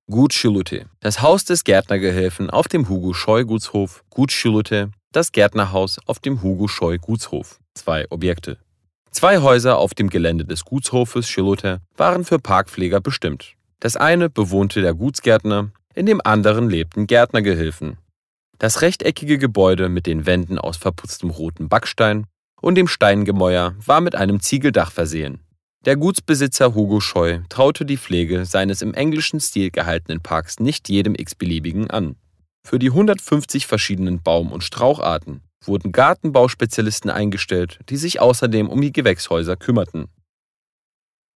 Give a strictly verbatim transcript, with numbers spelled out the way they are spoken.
Gut Schillute, das Haus des Gärtnergehilfen auf dem Hugo-Scheu-Gutshof. Gut Schillute, das Gärtnerhaus auf dem Hugo-Scheu-Gutshof. Zwei Objekte. Zwei Häuser auf dem Gelände des Gutshofes Schillute waren für Parkpfleger bestimmt. Das eine bewohnte der Gutsgärtner, in dem anderen lebten Gärtnergehilfen. Das rechteckige Gebäude mit den Wänden aus verputztem rotem Backstein und dem Steingemäuer war mit einem Ziegeldach versehen. Der Gutsbesitzer Hugo Scheu traute die Pflege seines im englischen Stil gehaltenen Parks nicht jedem x-beliebigen an. Für die hundertfünfzig verschiedenen Baum- und Straucharten wurden Gartenbauspezialisten eingestellt, die sich außerdem um die Gewächshäuser kümmerten.